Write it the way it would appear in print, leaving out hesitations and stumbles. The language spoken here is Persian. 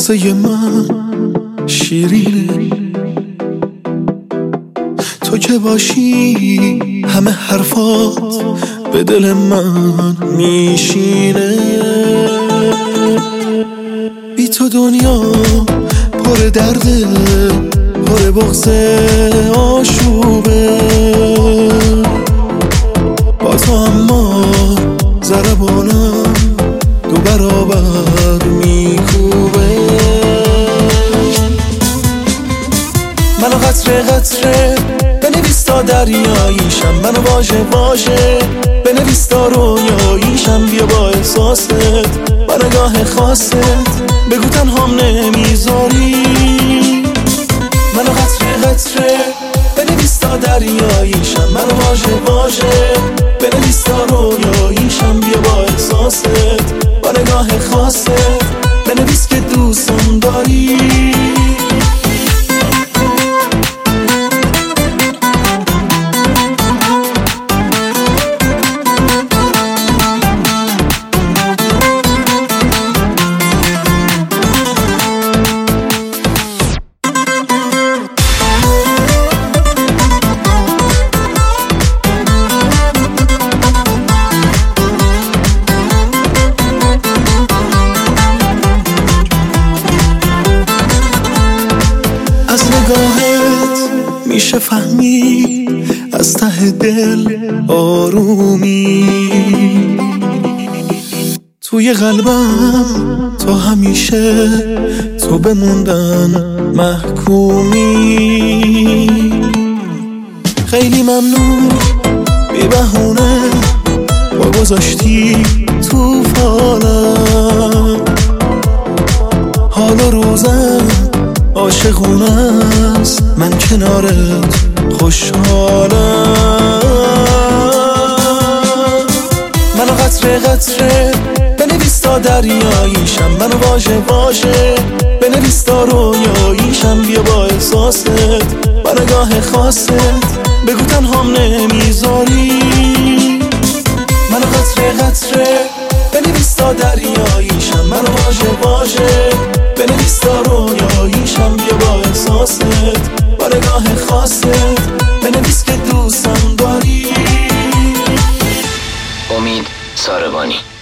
واسه من شیرینه، تو که باشی همه حرفات به دل من میشینه. بی تو دنیا پر درده، پر بغض آشوبه، با تو اما ضربانم دو برابر میکوبه. منو قطره قطره بنویس تا دریاییشم، منو واژه واژه بنویس تا رویاییشم. بیا با احساست با نگاه خاصت بگو تنهام نمیذاری. منو قطره قطره بنویس تا دریاییشم، منو واژه واژه بنویس تا رویاییشم. بیا با احساست با نگاه خاصت بنویس که دوستم داری. از نگاهت میشه فهمی از ته دل آرومی، توی قلبم تو همیشه تو بموندن محکومی. خیلی ممنون بی بهونه با گذاشتی توفانم، حال و روزم عاشقونه است، من کنارت خوشحالم. منو قطره قطره بنویس تا دریاییشم، منو واژه واژه بنویس تا رویاییشم. بیا با احساست با نگاه خاصت بگو تنهام نمیذاری. منو قطره قطره بنویس تا دریاییشم، منو واژه واژه بنویس تا رویاییشم. بیا با احساست با نگاه خاصت بنویس که دوستم داری. امید ساربانی.